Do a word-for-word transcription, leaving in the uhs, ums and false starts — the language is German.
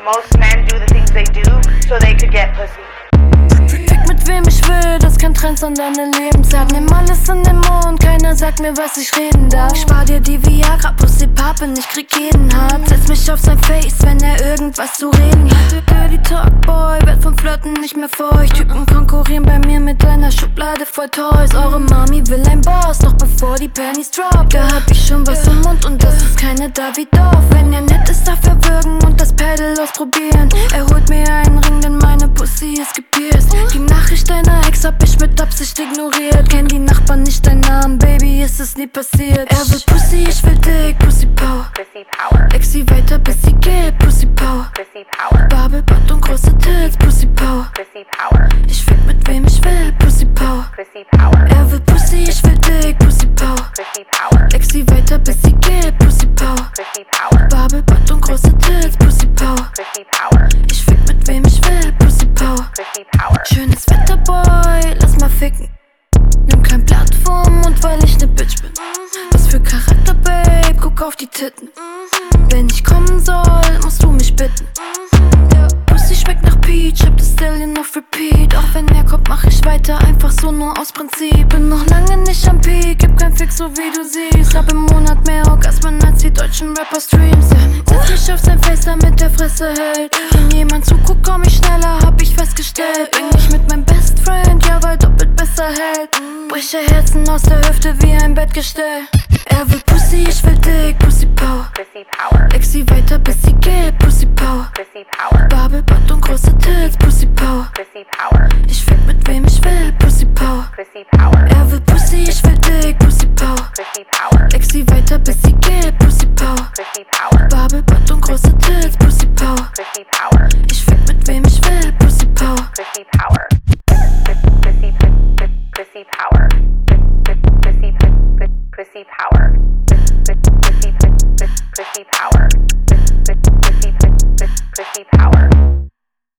most men do the things they do so they could get pussy. Fick mit wem ich will, das ist kein Trend, sondern eine Lebenszeit. Nimm alles in den Mund, keiner sagt mir, was ich reden darf. Ich spar dir die Viagra, Pussy Pappen, ich krieg jeden hart. Setz mich auf sein Face, wenn er irgendwas zu reden hat. Dirty Talk Boy, werd vom Flirten nicht mehr feucht. Typen konkurrieren bei mir mit einer Schublade voll Toys. Eure Mami will ein Boss, doch bevor die Pennies drop, da hab ich schon was im Mund und das ist keine Davidoff. Wenn er nett ist, darf er würgen und das Pedal ausprobieren. Er holt mir einen Ring, denn meine Pussy ist gepierst. Die Nachricht deiner Ex hab ich mit Absicht ignoriert. Kenn die Nachbarn nicht deinen Namen, Baby, ist es nie passiert. Er will Pussy, ich will Dick, Pussy Power. Pussy Power. Leg sie weiter, bis sie geht, Pussy Power. Pussy Power. Babelbad und große Tits, Pussy Power. Pussy Power. Ich fick mit wem ich will, Pussy Power. Pussy Power. Er will Pussy, ich will Dick, Pussy Power. Pussy Power. Leg sie weiter, bis sie geht, Pussy Power. Pussy Power. Babelbad und große Tits, Pussy Power. Pussy Power. Ich fick mit wem ich will, Pussy Power. Pussy Power. Schönes Wetter, Boy, lass mal ficken. Nimm kein Blatt vom Mund, weil ich ne Bitch bin. Was für Charakter, Babe, guck auf die Titten. Wenn ich kommen soll, musst du mich bitten. Pussy schmeckt nach Peach, hab das Stallion auf Repeat. Auch wenn er kommt, mach ich weiter, einfach so nur aus Prinzip. Bin noch lange nicht am Peak, gib kein Fix, so wie du siehst. Hab im Monat mehr Orgasmen als die deutschen Rapper-Streams. Setz mich auf sein Face, damit der Fresse hält. Wenn jemand zuguckt, komm ich schneller, hab ich festgestellt. Bin ich mit meinem Best Friend, ja, weil doppelt besser hält. Breche Herzen aus der Hüfte wie ein Bettgestell. Er will Pussy, ich will Dick, Pussy Power. Pussy Power. Leg sie weiter, bis sie geht, Pussy Power. Pussy Power. Babelbad und große Tits, Pussy Power. Pussy Power. Ich fick mit wem ich will, Pussy Power. Pussy Power. Er will Pussy, ich will Dick, Pussy Power. Pussy Power. Leg sie weiter, bis sie geht, Pussy Power. Pussy Power. Babelbad und große Tits, Pussy Power. Pussy Power. Ich fick mit wem ich will, Pussy Power. Pussy Power. Pussy Pussy Power. Pussy Pussy Power. Pussy Pussy Power. Pussy Pussy Power.